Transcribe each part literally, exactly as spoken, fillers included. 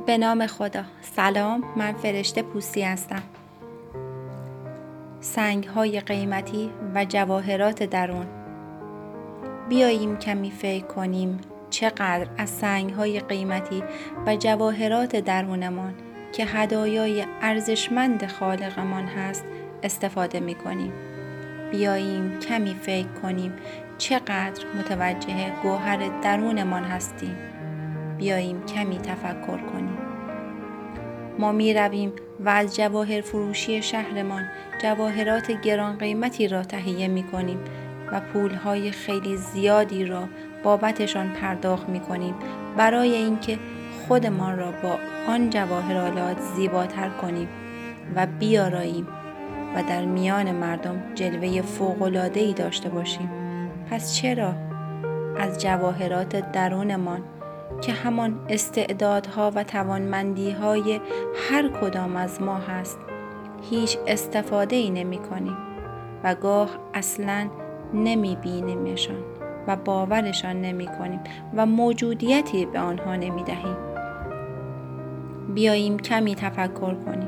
به نام خدا. سلام، من فرشته پوستی هستم. سنگ‌های قیمتی و جواهرات درون. بیاییم کمی فکر کنیم چقدر از سنگ‌های قیمتی و جواهرات درونمان که هدایای ارزشمند خالقمان هست استفاده می‌کنیم. بیاییم کمی فکر کنیم چقدر متوجه گوهر درونمان هستیم. بیاییم کمی تفکر کنیم. ما می رویم و از جواهر فروشی شهرمان جواهرات گران قیمتی را تهیه می کنیم و پولهای خیلی زیادی را بابتشان پرداخت می کنیم برای اینکه خودمان را با آن جواهرالات زیباتر کنیم و بیاراییم و در میان مردم جلوه فوق‌العاده‌ای داشته باشیم. پس چرا از جواهرات درونمان که همان استعدادها و توانمندی‌های هر کدام از ما هست هیچ استفاده‌ای نمی‌کنیم و گاه اصلاً نمی‌بینیمشان و باورشان نمی‌کنیم و موجودیتی به آنها نمی‌دهیم؟ بیاییم کمی تفکر کنیم.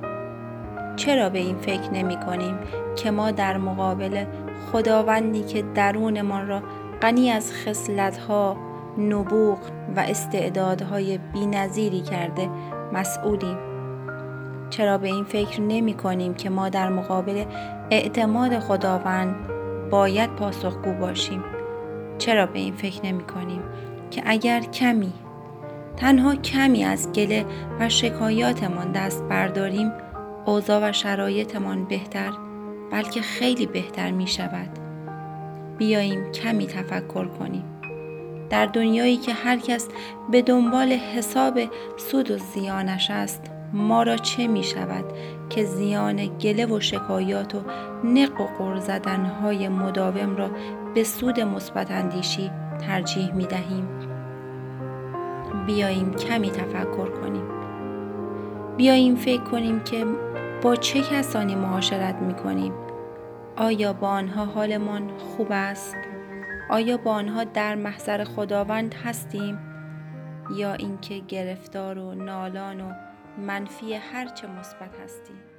چرا به این فکر نمی‌کنیم که ما در مقابل خداوندی که درونمان را غنی از خصلت‌ها، نبوغ و استعدادهای بی‌نظیری کرده مسئولیم؟ چرا به این فکر نمی کنیم که ما در مقابل اعتماد خداوند باید پاسخگو باشیم؟ چرا به این فکر نمی کنیم که اگر کمی، تنها کمی از گله و شکایاتمان دست برداریم اوضاع و شرایطمان بهتر، بلکه خیلی بهتر می شود؟ بیاییم کمی تفکر کنیم. در دنیایی که هر کس به دنبال حساب سود و زیانش است، ما را چه می شود که زیان گله و شکایات و نق و غر زدنهای مداوم را به سود مثبت اندیشی ترجیح می دهیم؟ بیاییم کمی تفکر کنیم. بیاییم فکر کنیم که با چه کسانی معاشرت می کنیم. آیا با آنها حالمان خوب است؟ آیا با آنها در محضر خداوند هستیم؟ یا اینکه گرفتار و نالان و منفی هرچه مثبت هستیم؟